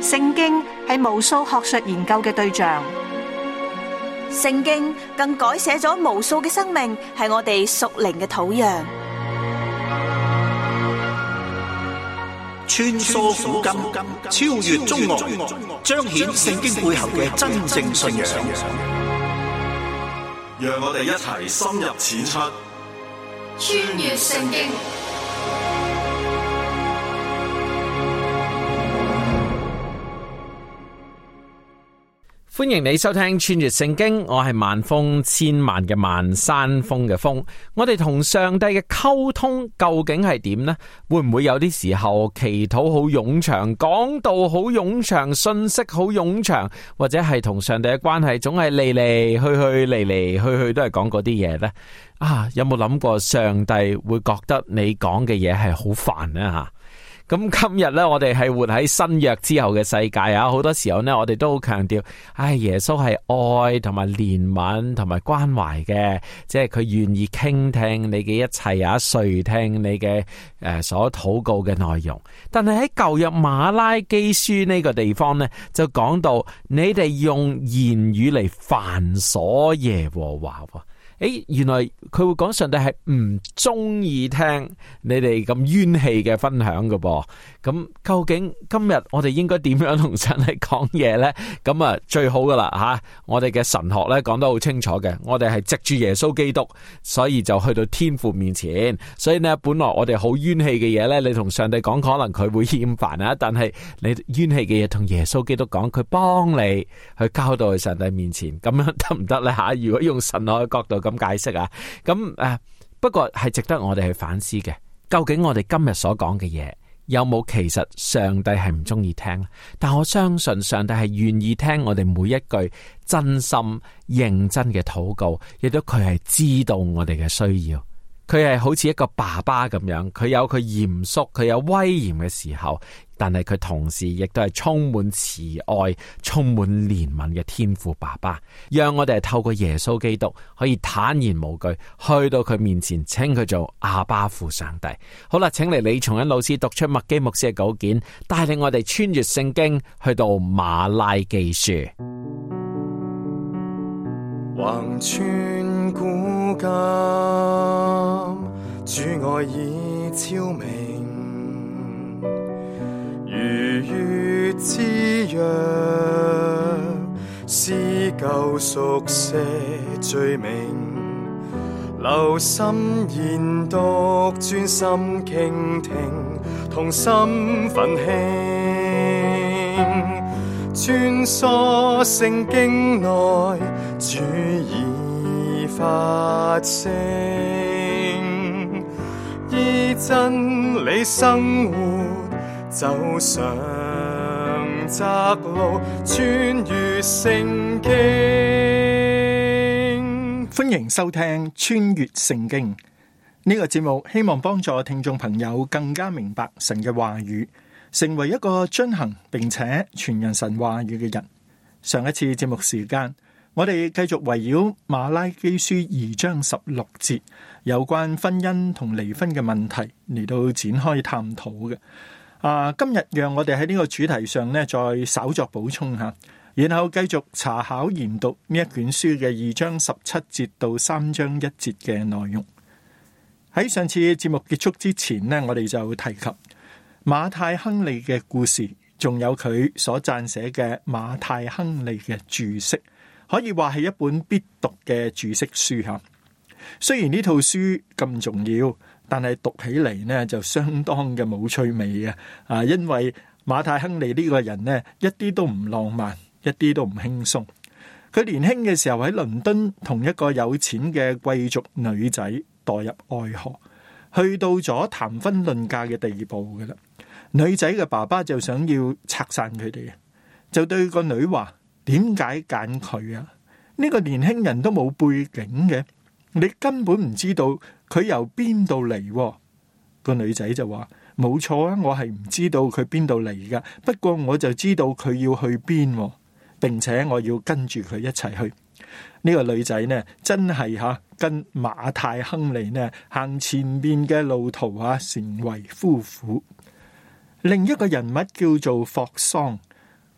聖經係無數學術研究嘅對象， 聖經更改寫咗無數嘅生命，係我哋屬靈嘅土壤。 穿梭古今，超越中外，彰顯聖經背後嘅真正信仰。 讓我哋一齊深入淺出， 穿越聖經。 歡迎你收聽穿越聖經，我係萬峰千萬嘅萬山峰嘅峰。我哋同上帝嘅溝通究竟係點呢？會唔會有啲時候祈禱好冗長，講道好冗長，信息好冗長，或者係同上帝嘅關係總係嚟嚟去去，嚟嚟去去都係講嗰啲嘢呢？有冇諗過上帝會覺得你講嘅嘢係好煩呢？咁今日咧，我哋係活喺新約之後嘅世界啊！好多時候呢，我哋都好強調，耶穌係愛同埋憐憫同埋關懷嘅，即係佢願意傾聽你嘅一切啊，垂聽你嘅所禱告嘅內容。但係喺舊約馬拉基書呢個地方呢，就講到你哋用言語嚟煩瑣耶和華。原來佢會講上帝係唔中意聽你哋咁冤氣嘅分享㗎噃。咁究竟今日我哋應該點樣同上帝講嘢呢？咁最好噶啦吓，我哋嘅神學咧講得好清楚嘅，我哋係藉住耶穌基督，所以就去到天父面前。所以呢，本來我哋好冤氣嘅嘢咧，你同上帝講可能佢會厭煩啊，但係你冤氣嘅嘢同耶穌基督講，佢幫你去交到去上帝面前，咁樣得唔得咧吓？如果用神學嘅角度咁解釋啊，咁不過係值得我哋去反思嘅。究竟我哋今日所講嘅嘢有冇其實上帝係唔中意聽？但我相信上帝係願意聽我哋每一句真心認真嘅禱告，亦都佢係知道我哋嘅需要。佢係好似一個爸爸咁樣，佢有佢嚴肅，佢有威嚴嘅時候，但係佢同時亦都係充滿慈愛、充滿憐憫嘅天父爸爸。讓我哋係透過耶穌基督可以坦然無懼去到佢面前，稱佢做阿爸父上帝。好啦，請嚟李松恩老師讀出麥基牧師嘅稿件，帶領我哋穿越聖經去到馬拉基書。 橫穿古今，主愛已昭明，如月之約，撕舊熟寫罪名，留心研讀，專心傾聽，同心奮興，穿梭聖經內，主已發聲，依真理生活，走上窄路，穿越聖經。 歡迎收聽穿越聖經呢個節目，希望幫助聽眾朋友更加明白神嘅話語，成為一個遵行並且傳揚神話語嘅人。上一次節目時間，我哋繼續圍繞馬拉基書2章16節有關婚姻同離婚嘅問題嚟到展開探討嘅。今日讓我哋喺呢個主題上呢，再稍作補充下，然後繼續查考研讀呢一卷書嘅2章17節到3章1節嘅內容。喺上次節目結束之前呢，我哋就提及馬太亨利嘅故事，仲有佢所撰寫嘅馬太亨利嘅注釋，可以話係一本必讀嘅注釋書吓。雖然呢套書咁重要，但係讀起嚟呢就相當嘅冇趣味嘅。因為馬太亨利呢個人呢，一啲都唔浪漫，一啲都唔輕鬆。佢年輕嘅時候喺倫敦同一個有錢嘅貴族女仔墮入愛河，去到咗談婚論嫁嘅地步㗎喇。女仔嘅爸爸就想要拆散佢哋，就對個女話：點解揀佢啊？呢個年輕人都冇背景嘅，你根本唔知道佢由邊度嚟。個女仔就話：冇錯啊，我係唔知道佢邊度嚟噶，不過我就知道佢要去邊，並且我要跟住佢一齊去。呢個女仔呢，真係跟馬太亨利呢行前面嘅路途成為夫婦。另一個人物叫做霍桑，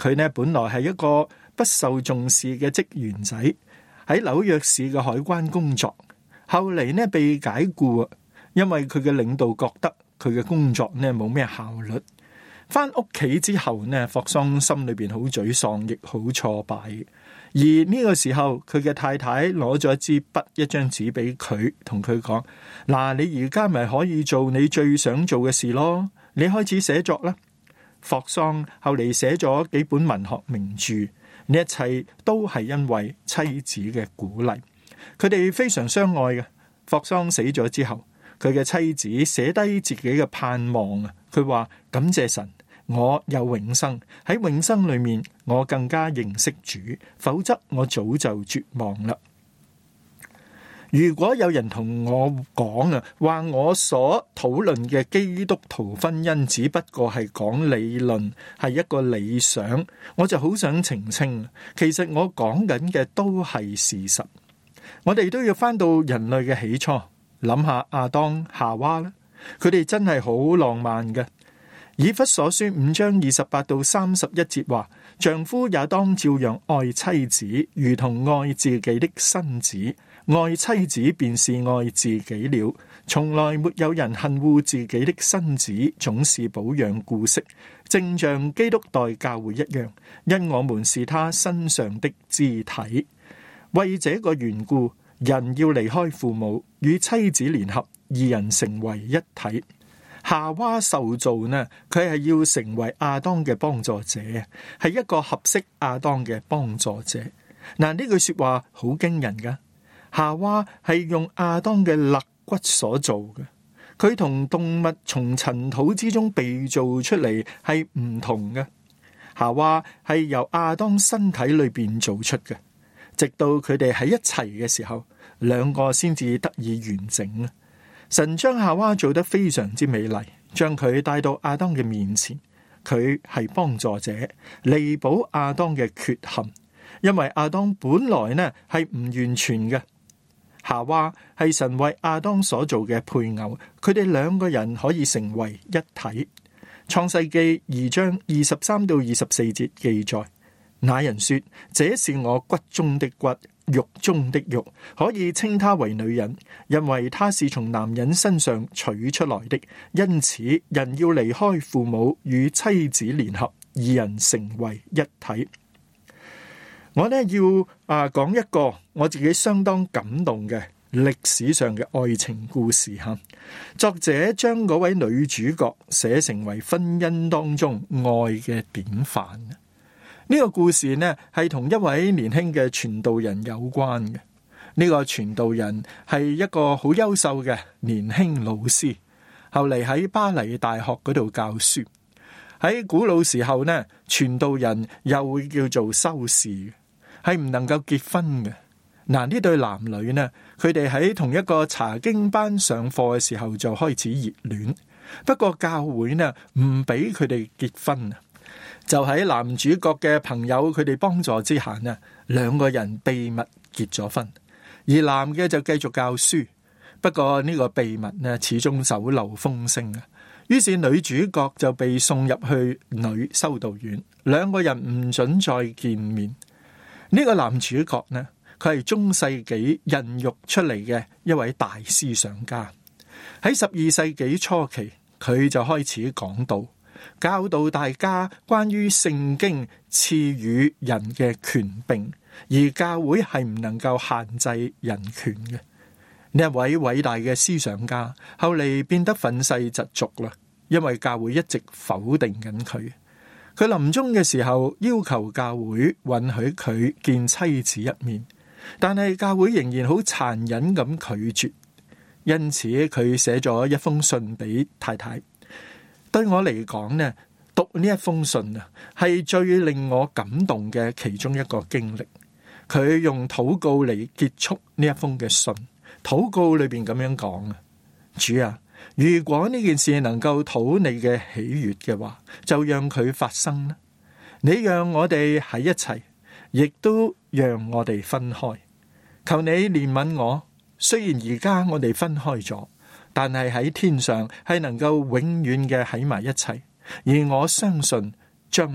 佢呢本來係一個不受重視嘅職員仔，喺紐約市嘅海關工作，後嚟呢被解僱，因為佢嘅領導覺得佢嘅工作呢冇咩效率。翻屋企之後呢，霍桑心裏邊好沮喪，亦好挫敗。而呢個時候，佢嘅太太攞咗一支筆、一張紙俾佢，同佢講：嗱，你而家咪可以做你最想做嘅事咯，你開始寫作啦。霍桑後嚟寫咗幾本文學名著，呢一切都係因為妻子嘅鼓勵。佢哋非常相愛嘅。霍桑死咗之後，佢嘅妻子寫低自己嘅盼望啊，佢話：感謝神。我有永生，喺永生裏面我更加認識主，否則我早就絕望啦。如果有人同我講啊，話我所討論嘅基督徒婚姻只不過係講理論，係一個理想，我就好想澄清，其實我講緊嘅都係事實。我哋都要翻到人類嘅起初，諗下亞當夏娃啦，佢哋真係好浪漫嘅。以弗所書5章28到31節話：丈夫也當照樣愛妻子，如同愛自己的身子；愛妻子便是愛自己了。從來沒有人恨惡自己的身子，總是保養顧惜，正像基督待教會一樣，因我們是他身上的肢體。為這個緣故，人要離開父母，與妻子聯合，二人成為一體。夏娃受造呢，佢係要成為亞當嘅幫助者，係一個合適亞當嘅幫助者。嗱，呢句說話好驚人噶。夏娃係用亞當嘅肋骨所做嘅，佢同動物從塵土之中被造出嚟係唔同嘅。夏娃係由亞當身體裏邊做出嘅，直到佢哋喺一齊嘅時候，兩個先至得以完整。神將夏娃做得非常之美麗，將佢帶到亞當嘅面前，佢係幫助者，彌補亞當嘅缺陷，因為亞當本來呢係唔完全嘅。夏娃係神為亞當所做嘅配偶，佢哋兩個人可以成為一體。創世記2章23到24節記載：那人說，這是我骨中的骨，肉中的肉，可以稱她為女人，因為她是從男人身上取出來的。因此，人要離開父母，與妻子聯合，二人成為一體。我呢要講一個我自己相當感動嘅歷史上嘅愛情故事哈。作者將嗰位女主角寫成為婚姻當中愛嘅典範。呢個故事呢係同一位年輕嘅傳道人有關嘅。呢個傳道人係一個好優秀嘅年輕老師，後嚟喺巴黎大學嗰度教書。喺古老時候呢，傳道人又會叫做修士，係唔能夠結婚嘅。嗱，呢對男女呢，佢哋喺同一個查經班上課嘅時候就開始熱戀，不過教會呢唔俾佢哋結婚啊。就喺男主角嘅朋友佢哋幫助之下呢，兩個人秘密結咗婚，而男嘅就繼續教書。不過呢個秘密呢始終走漏風聲啊，於是女主角就被送入去女修道院，兩個人唔准再見面。呢個男主角呢，佢係中世紀孕育出嚟嘅一位大思想家。喺12世紀初期，佢就開始講道，教導大家關於聖經賜予人嘅權柄，而教會係唔能夠限制人權嘅。呢一位偉大嘅思想家後嚟變得憤世嫉俗啦，因為教會一直否定緊佢。佢臨終嘅時候要求教會允許佢見妻子一面，但係教會仍然好殘忍咁拒絕，因此佢寫咗一封信俾太太。對我嚟講呢，讀呢一封信啊，係最令我感動嘅其中一個經歷。佢用禱告嚟結束呢一封嘅信，禱告裏邊咁樣講啊：主啊，如果呢件事能夠討你嘅喜悅嘅話，就讓佢發生啦。你讓我哋喺一齊，亦都讓我哋分開。求你憐憫我，雖然而家我哋分開咗，但係喺天上係能夠永遠嘅喺埋一齊，而我相信將來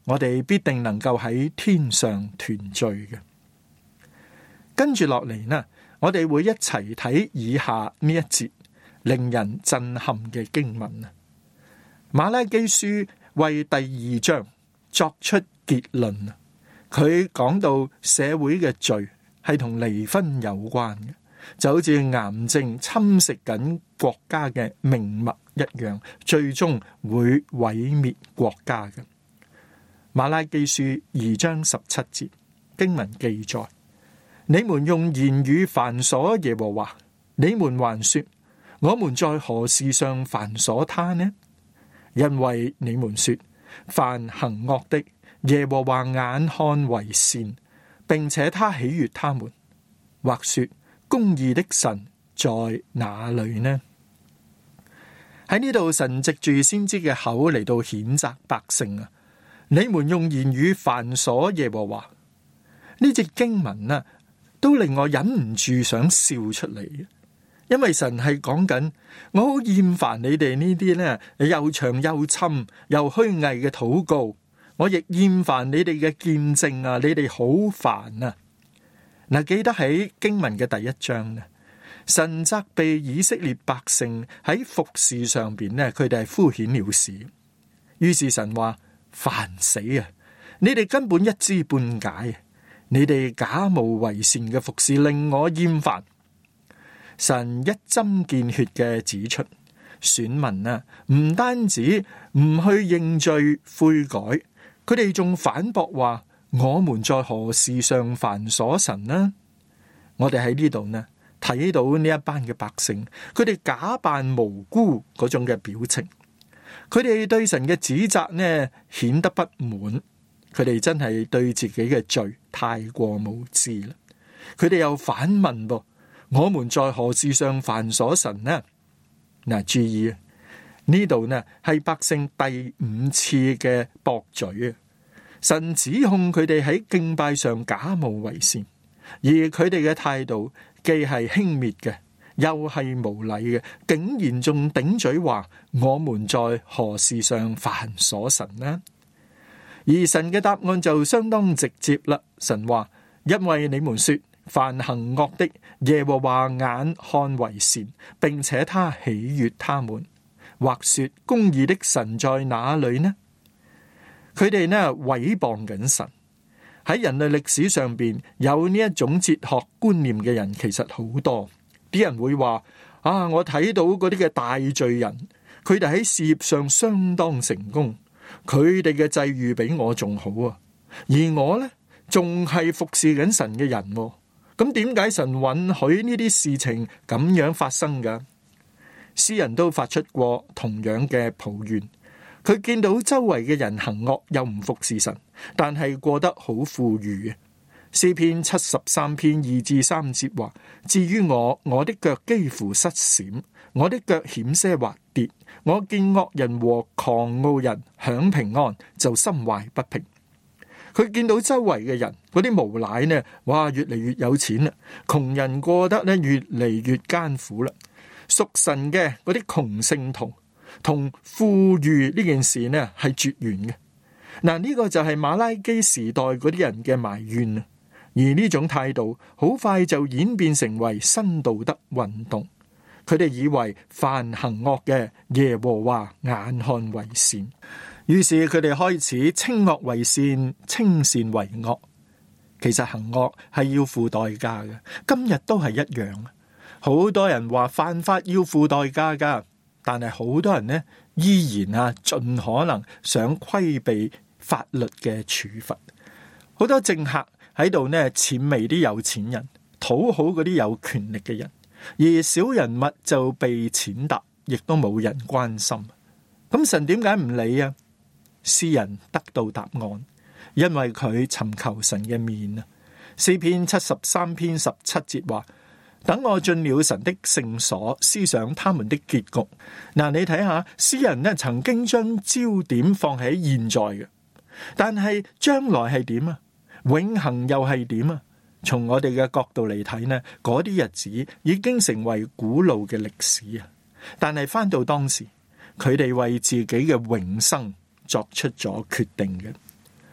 我哋必定能夠喺天上團聚嘅。跟住落嚟呢，我哋會一齊睇以下呢一節令人震撼嘅經文啊。馬拉基書為第2章作出結論啊，佢講到社會嘅罪係同離婚有關嘅，就好似癌症侵蝕緊國家嘅命脈一樣，最終會毀滅國家嘅。馬拉基書2章17節經文記載：你們用言語煩瑣耶和華，你們還說我們在何事上煩瑣他呢？因為你們說凡行惡的，耶和華眼看為善，並且他喜悅他們，或說公義的神在哪裏呢？喺呢度，神藉住先知嘅口嚟到譴責百姓啊！你們用言語煩瑣耶和華，呢節經文啊，都令我忍唔住想笑出嚟嘅，因為神係講緊我好厭煩你哋呢啲呢又長又侵又虛偽嘅禱告，我亦厭煩你哋嘅見證啊！你哋好煩啊！嗱，記得喺經文嘅第1章呢，神責備以色列百姓喺服事上邊呢，佢哋係敷衍了事，於是神話。煩死啊！你哋根本一知半解，你哋假冒為善嘅服侍令我厭煩。神一針見血嘅指出，選民啊，唔單止唔去認罪悔改，佢哋仲反駁話：我們在何事上煩瑣神呢？我哋喺呢度呢睇到呢一班嘅百姓，佢哋假扮無辜嗰種嘅表情。佢哋對神嘅指責呢顯得不滿，佢哋真係對自己嘅罪太過無知啦。佢哋又反問噃：我們在何事上煩瑣神呢？嗱，注意啊，呢度呢係百姓第5次嘅駁嘴啊！神指控佢哋喺敬拜上假冒為善，而佢哋嘅態度既係輕蔑嘅，又係無禮嘅，竟然仲頂嘴話我們在何事上煩瑣神呢？而神嘅答案就相當直接啦。神話：因為你們說凡行惡的，耶和華眼看為善，並且他喜悅他們，或說公義的神在哪裏呢？佢哋呢毀謗緊神。喺人類歷史上邊有呢一種哲學觀念嘅人其實好多。啲人會話：啊，我睇到嗰啲嘅大罪人，佢哋喺事業上相當成功，佢哋嘅際遇比我仲好啊，而我呢，仲係服侍緊神嘅人。咁點解神允許呢啲事情咁樣發生㗎？詩人都發出過同樣嘅抱怨，佢見到周圍嘅人行惡又唔服侍神，但係過得好富裕啊。詩篇73篇2至3節話：至於我的腳幾乎失閃，我的腳險些滑跌。我見惡人和狂傲人享平安，就心懷不平。佢見到周圍嘅人嗰啲無賴呢，哇，越嚟越有錢啦，窮人過得呢越嚟越艱苦啦。屬神嘅嗰啲窮聖徒同富裕呢件事呢係絕緣嘅。嗱，呢個就係馬拉基時代嗰啲人嘅埋怨啊。而呢種態度好快就演變成為新道德運動。佢哋以為凡行惡嘅，耶和華眼看為善，於是佢哋開始稱惡為善，稱善為惡。其實行惡係要付代價嘅，今日都係一樣。好多人話犯法要付代價噶，但係好多人呢依然盡可能想規避法律嘅處罰。好多政客喺度呢諂媚啲有錢人，討好嗰啲有權力嘅人，而小人物就被踐踏，亦都冇人關心。咁神點解唔理啊？詩人得到答案，因為佢尋求神嘅面啊。詩篇73篇17節話：等我進了神的聖所，思想他們的結局。嗱，你睇下，詩人呢曾經將焦點放喺現在嘅，但係將來係點啊？永恆又係點啊？從我哋嘅角度嚟睇呢，嗰啲日子已經成為古老嘅歷史啊！但係翻到當時，佢哋為自己嘅永生作出咗決定嘅。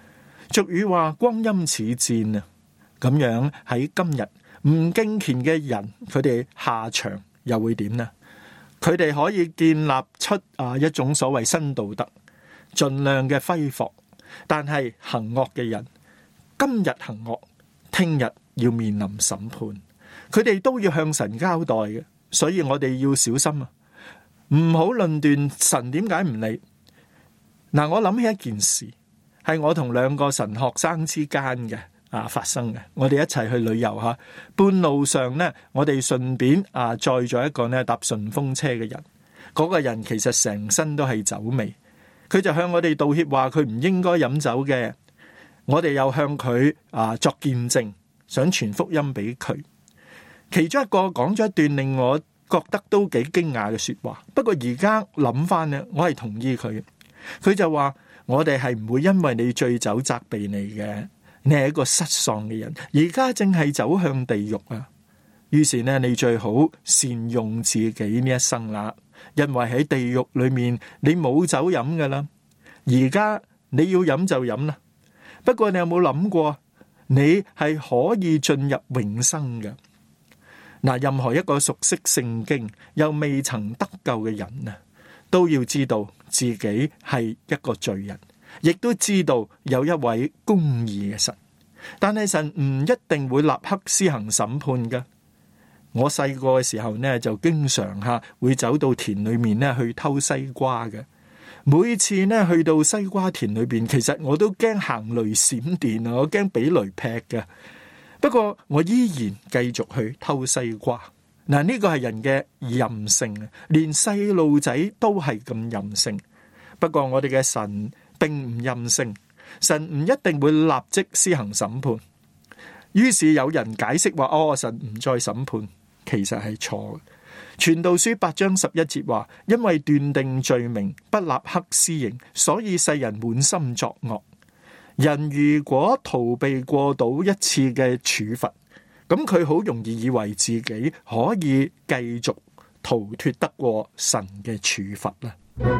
俗語話光陰似箭啊，咁樣喺今日唔敬虔嘅人，佢哋下場又會點呢？佢哋可以建立出一種所謂新道德，盡量嘅揮霍，但係行惡嘅人，今日行惡，聽日要面臨審判，佢哋都要向神交代嘅，所以我哋要小心啊，唔好論斷神點解唔理。嗱，我諗起一件事，係我同兩個神學生之間嘅發生嘅。我哋一齊去旅遊吓，半路上呢，我哋順便載咗一個呢搭順風車嘅人，嗰個人其實成身都係酒味，佢就向我哋道歉，話佢唔應該飲酒嘅。我哋又向佢作見證，想傳福音俾佢。其中一個講咗一段令我覺得都幾驚訝嘅說話，不過而家諗翻呢，我係同意佢。佢就話：我哋係唔會因為你醉酒責備你嘅，你係一個失喪嘅人，而家正係走向地獄啊！於是呢，你最好善用自己呢一生啦，因為喺地獄裏面你冇酒飲噶啦，而家你要飲就飲啦。不過你有冇諗過，你係可以進入永生嘅？嗱，任何一個熟悉聖經又未曾得救嘅人啊，都要知道自己係一個罪人，亦都知道有一位公義嘅神，但係神唔一定會立刻施行審判嘅。我細個嘅時候呢，就經常會走到田裏面呢去偷西瓜嘅。每次呢去到西瓜田裏邊，其實我都驚行雷閃電啊，我驚俾雷劈嘅。不過我依然繼續去偷西瓜。嗱，呢個係人嘅任性啊，連細路仔都係咁任性。不過我哋嘅神並唔任性，神唔一定會立即施行審判。於是有人解釋話：神唔再審判，其實係錯嘅。傳道書8章11節話：因為斷定罪名不立刻施刑，所以世人滿心作惡。人如果逃避過到一次嘅處罰，咁佢好容易以為自己可以繼續逃脫得過神嘅處罰啦。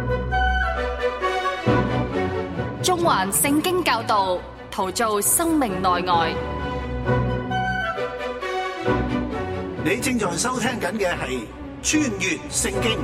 中環聖經教導，陶造生命內外。 你正在收聽緊嘅係穿越聖經。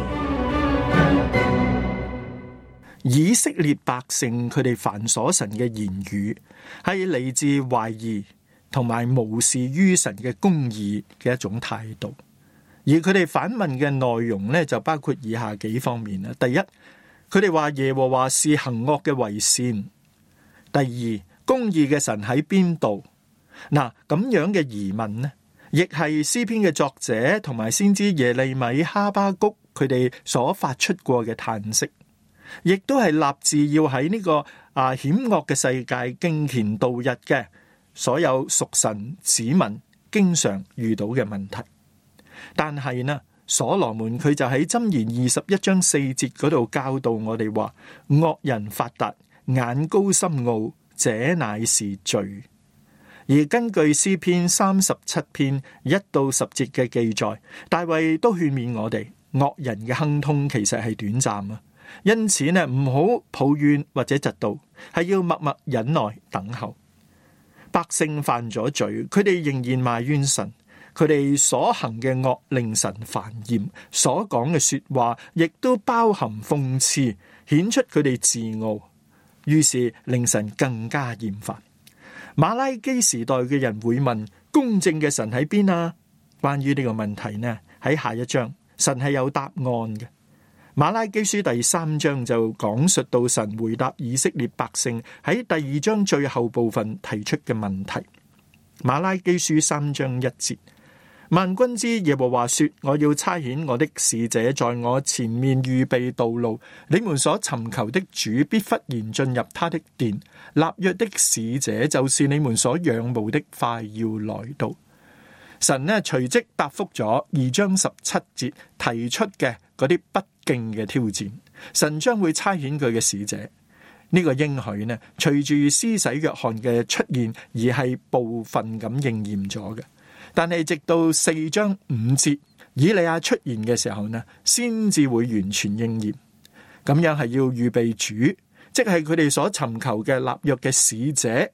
以色列百姓佢哋煩瑣神嘅言語，係嚟自懷疑同埋無視於神嘅公義嘅一種態度。而佢哋反問嘅內容呢，就包括以下幾方面啦。第一，佢哋話耶和華是行惡嘅為善。第二，公義嘅神喺邊度？嗱，咁樣嘅疑問呢，亦係詩篇嘅作者同埋先知耶利米、哈巴谷佢哋所發出過嘅嘆息，亦都係立志要喺呢個險惡嘅世界敬虔度日嘅所有屬神子民經常遇到嘅問題。但係呢，所羅門佢就喺箴言21章4節嗰度教導我哋話：惡人發達，眼高心傲，這乃是罪。而根據詩篇37篇1到10節嘅記載，大衛都勸勉我哋，惡人嘅亨通其實係短暫啊，因此呢，唔好抱怨或者嫉妒，係要默默忍耐等候。百姓犯咗罪，佢哋仍然埋怨神，佢哋所行嘅惡令神煩厭，所講嘅說話亦都包含諷刺，顯出佢哋自傲，於是令神更加厭煩。馬拉基時代嘅人會問：公正嘅神喺邊啊？關於呢個問題呢，喺下一章神係有答案嘅。馬拉基書第3章就講述到神回答以色列百姓喺第2章最後部分提出嘅問題。馬拉基書3章1節：萬軍之耶和華說，我要差遣我的使者在我前面預備道路，你們所尋求的主必忽然進入他的殿，立約的使者就是你們所仰慕的，快要來到。神呢隨即答覆咗2章17節提出嘅嗰啲不敬嘅挑戰，神將會差遣佢嘅使者。呢個應許呢，隨住施洗約翰嘅出現而係部分咁應驗咗嘅。但係直到4章5節以利亞出現嘅時候呢，先至會完全應驗。咁樣係要預備主，即係佢哋所尋求嘅立約嘅使者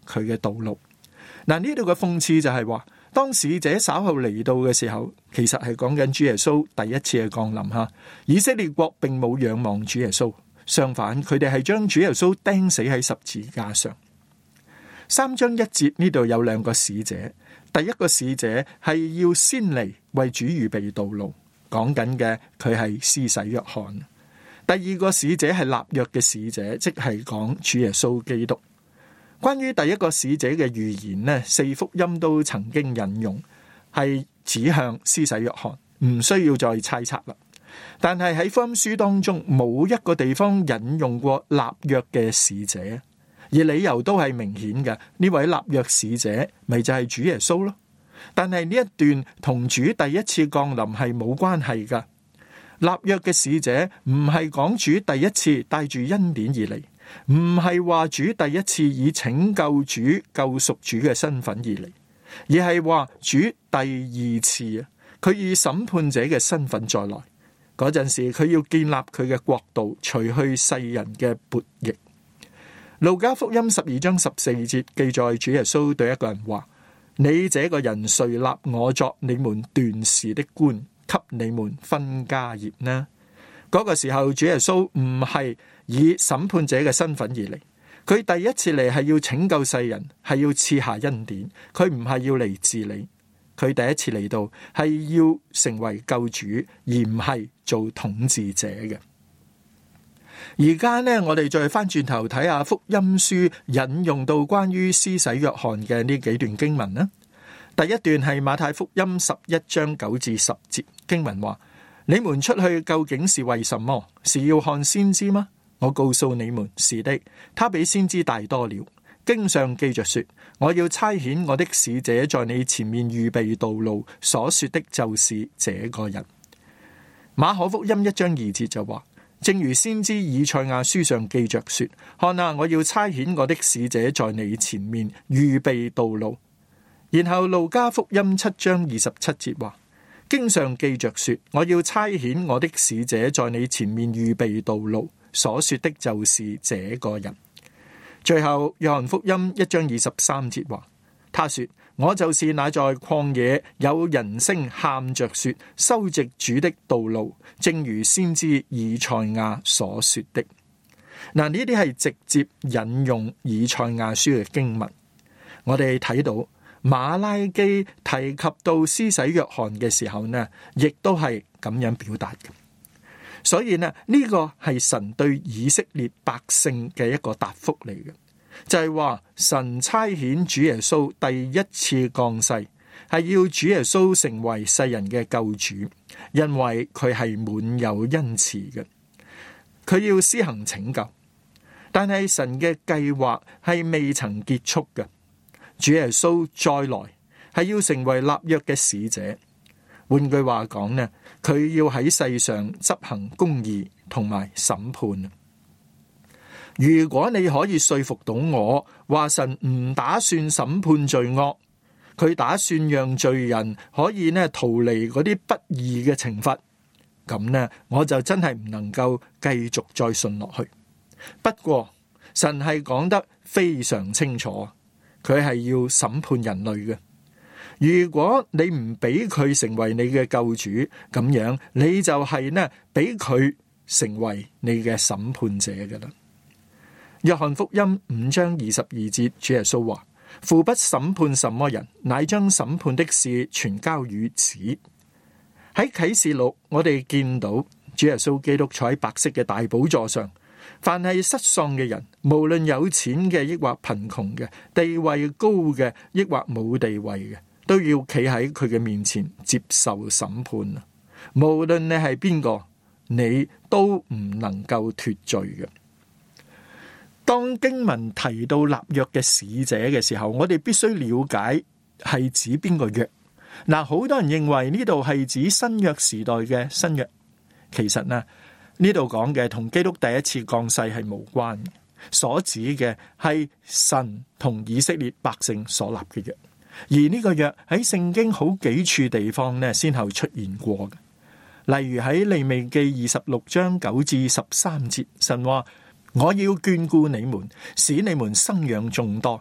佢嘅道路。嗱，呢度嘅諷刺就係話，當使者稍後嚟到嘅時候，其實係講緊主耶穌第一次嘅降臨吓。以色列國並冇仰望主耶穌，相反佢哋係將主耶穌釘死喺十字架上。3章1節呢度有2個使者，第一個使者係要先嚟為主預備道路，講緊嘅佢係施洗約翰。第二個使者係立約嘅使者，即係講主耶穌基督。關於第一個使者嘅預言呢，4福音都曾經引用，係指向施洗約翰，唔需要再猜測啦。但係喺福音書當中冇一個地方引用過立約嘅使者，而理由都係明顯嘅。呢位立約使者咪就係主耶穌咯。但係呢一段同主第一次降臨係冇關係噶。立約嘅使者唔係講主第一次帶住恩典而嚟，唔係話主第一次以拯救主、救贖主嘅身份而嚟，而係話主第二次啊，佢以審判者嘅身份再來。嗰陣時佢要建立佢嘅國度，除去世人嘅悖逆。路加福音12章14節記載，主耶穌對一個人話：你這個人誰立我作你們斷事的官，給你們分家業呢？嗰個時候主耶穌唔係以審判者嘅身份而嚟，佢第一次嚟係要拯救世人，係要賜下恩典，佢唔係要嚟治理。佢第一次嚟到係要成為救主，而唔係做統治者嘅。而家呢，我哋再翻轉頭睇下福音書引用到關於施洗約翰嘅呢幾段經文啦。第一段係馬太福音11章9至10節，經文話：你們出去究竟是為什麼？是要看先知嗎？我告訴你們，是的，他比先知大多了。經上記着說：我要差遣我的使者在你前面預備道路，所說的就是這個人。馬可福音1章2節就話：正如先知以賽亞書上記着說：看啊，我要差遣我的使者在你前面預備道路。然後路加福音7章27節話：經上記着說：我要差遣我的使者在你前面預備道路，所說的就是這個人。最後約翰福音1章23節話：他說，我就是那在曠野有人聲喊着說修直主的道路，正如先知以賽亞所說的。嗱，呢啲係直接引用以賽亞書嘅經文。我哋睇到馬拉基提及到施洗約翰嘅時候呢，亦都係咁樣表達嘅。所以呢，呢個係神對以色列百姓嘅一個答覆嚟嘅，就係話神差遣主耶穌第一次降世，係要主耶穌成為世人嘅救主，因為佢係滿有恩慈嘅，佢要施行拯救。但係神嘅計劃係未曾結束嘅，主耶穌再來係要成為立約嘅使者。換句話講呢，佢要喺世上執行公義同埋審判。如果你可以說服到我話神唔打算審判罪惡，佢打算讓罪人可以呢逃離嗰啲不義嘅懲罰，咁呢我就真係唔能夠繼續再信落去。不過神係講得非常清楚，佢係要審判人類嘅。如果你唔俾佢成為你嘅救主，咁樣你就係呢俾佢成為你嘅審判者㗎喇。約翰福音5章22節，主耶穌話：父不審判什麼人，乃將審判的事全交與子。喺啟示錄，我哋見到主耶穌基督坐喺白色嘅大寶座上，凡係失喪嘅人，無論有錢嘅抑或貧窮嘅，地位高嘅抑或冇地位嘅，都要企喺佢嘅面前接受審判。無論你係邊個，你都唔能夠脫罪嘅。當經文提到立約嘅使者嘅時候，我哋必須了解係指邊個約。嗱，好多人認為呢度係指新約時代嘅新約，其實呢度講嘅同基督第一次降世係無關，所指嘅係神同以色列百姓所立嘅約。而呢個約喺聖經好幾處地方呢先後出現過嘅，例如喺利未記26章9至13節，神話：我要眷顧你們，使你們生養眾多，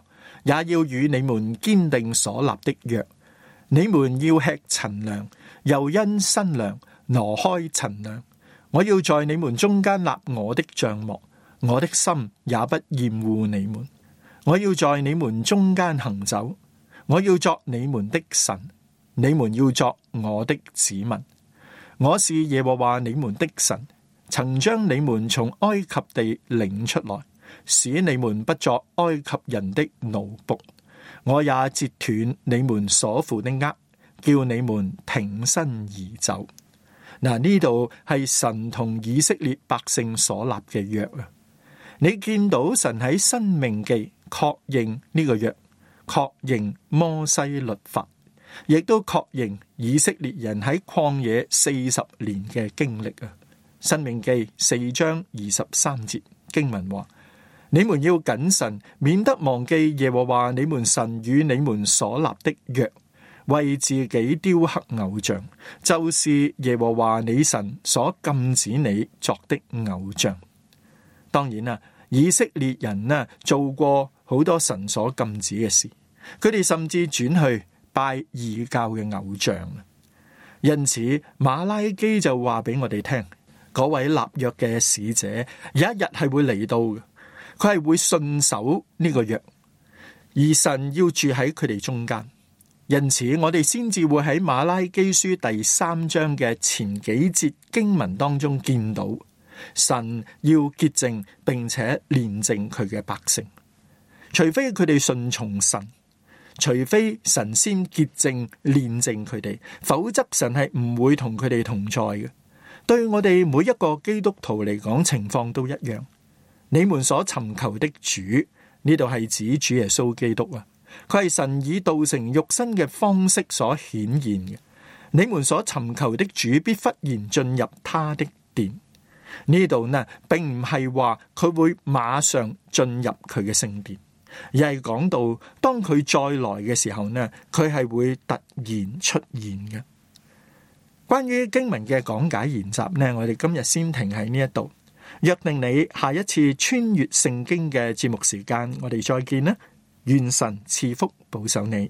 也要與你們堅定所立的約。你們要吃陳糧，又因新糧挪開陳糧。我要在你們中間立我的帳幕，我的心也不厭惡你們。我要在你們中間行走，我要作你們的神，你們要作我的子民。我是耶和華你們的神，曾將你們從埃及地領出來，使你們不作埃及人的奴僕。我也截斷你們所負的軛，叫你們挺身而走。嗱，呢度係神同以色列百姓所立嘅約啊！你見到神喺申命記確認呢個約，確認摩西律法，亦都確認以色列人喺曠野40年嘅經歷啊！申命記4章23節經文話：你們要謹慎，免得忘記耶和華你們神與你們所立的約，為自己雕刻偶像，就是耶和華你神所禁止你作的偶像。當然啦，以色列人做過好多神所禁止嘅事，佢哋甚至轉去拜異教嘅偶像。因此馬拉基就話俾我哋聽，嗰位立約嘅使者有一日係會嚟到嘅，佢係會信守呢個約，而神要住喺佢哋中間。因此我哋先至會喺馬拉基書第3章嘅前幾節經文當中見到神要潔淨並且煉淨佢嘅百姓，除非佢哋順從神，除非神先潔淨煉淨佢哋，否則神係唔會同佢哋同在嘅。對我哋每一個基督徒嚟講，情況都一樣。你們所尋求的主，呢度係指主耶穌基督啊，佢係神以道成肉身嘅方式所顯現嘅。你們所尋求的主必忽然進入他的殿。呢度並唔係話佢會馬上進入佢嘅聖殿，而係講到當佢再來嘅時候佢係會突然出現嘅。關於經文嘅講解研習我哋今日先停喺呢一度，約定你下一次穿越聖經嘅節目時間，我哋再見啦！願神賜福保守你。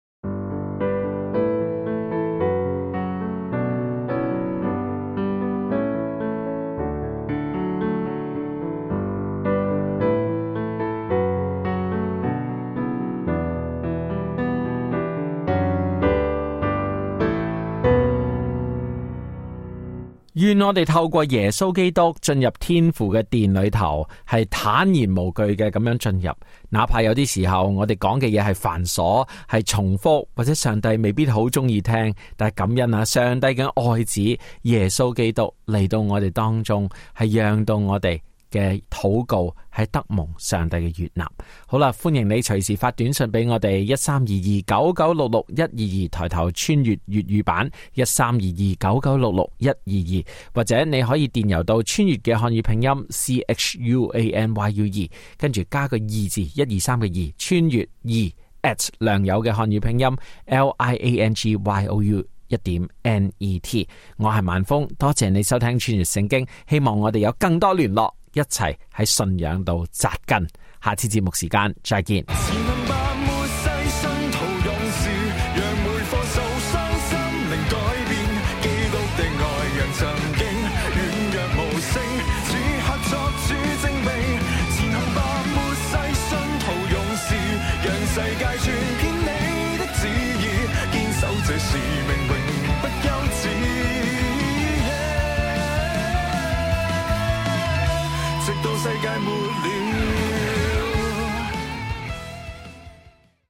願我哋透過耶穌基督進入天父嘅殿裏頭，係坦然無懼嘅咁樣進入，哪怕有啲時候我哋講嘅嘢係繁瑣、係重複，或者上帝未必好中意聽，但係感恩啊，上帝嘅愛子耶穌基督嚟到我哋當中，係讓到我哋嘅禱告係得蒙上帝嘅悅納。好啦，歡迎你隨時發短信俾我哋132299661122，抬頭穿越粵語版132299661122，或者你可以電郵到穿越嘅漢語拼音 CHUANYUE， 跟住加個2字123嘅2，穿越2 at 良友嘅漢語拼音 LIANGYOU1.NET。 我係萬峰，多謝你收聽穿越聖經，希望我哋有更多聯絡，一齊喺信仰度扎根。下次節目時間再見。 世界末了。